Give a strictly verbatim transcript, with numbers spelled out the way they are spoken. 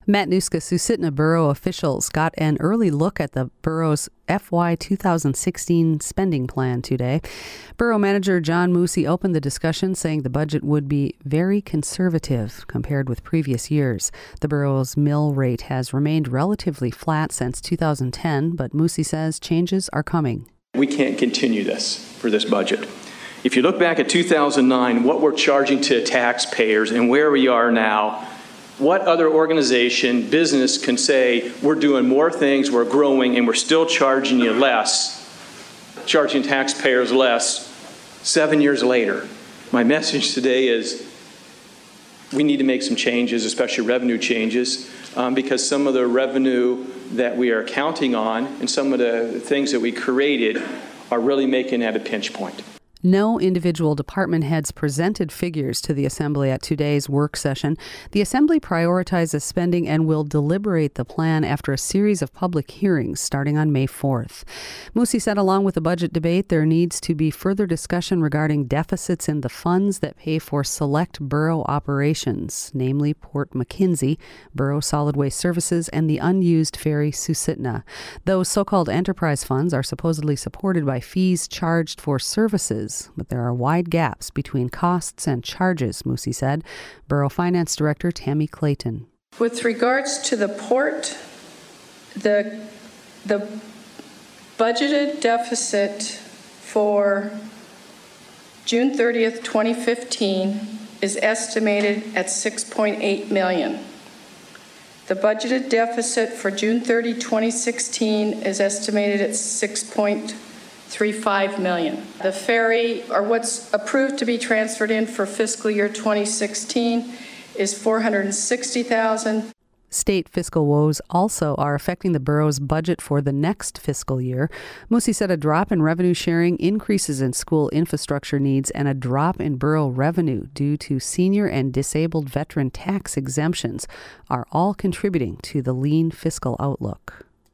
Matanuska Susitna Borough officials got an early look at the borough's F Y two thousand sixteen spending plan today. Borough Manager John Moosey opened the discussion, saying the budget would be very conservative compared with previous years. The borough's mill rate has remained relatively flat since two thousand ten, but Moosey says changes are coming. We can't continue this for this budget. If you look back at two thousand nine, what we're charging to taxpayers and where we are now, what other organization, business can say, we're doing more things, we're growing, and we're still charging you less, charging taxpayers less, seven years later? My message today is we need to make some changes, especially revenue changes, um, because some of the revenue that we are counting on and some of the things that we created are really making at a pinch point. No individual department heads presented figures to the Assembly at today's work session. The Assembly prioritizes spending and will deliberate the plan after a series of public hearings starting on May fourth. Moosey said along with the budget debate, there needs to be further discussion regarding deficits in the funds that pay for select borough operations, namely Port McKenzie, Borough Solid Waste Services, and the unused ferry Susitna. Those so-called enterprise funds are supposedly supported by fees charged for services, but there are wide gaps between costs and charges, Moosey said. Borough Finance Director Tammy Clayton. With regards to the port, the, the budgeted deficit for June thirtieth, twenty fifteen is estimated at six point eight million dollars. The budgeted deficit for June thirtieth, twenty sixteen is estimated at six point three five million dollars. The ferry, or what's approved to be transferred in for fiscal year twenty sixteen, is four hundred sixty thousand dollars. State fiscal woes also are affecting the borough's budget for the next fiscal year. Moosey said a drop in revenue sharing, increases in school infrastructure needs, and a drop in borough revenue due to senior and disabled veteran tax exemptions are all contributing to the lean fiscal outlook.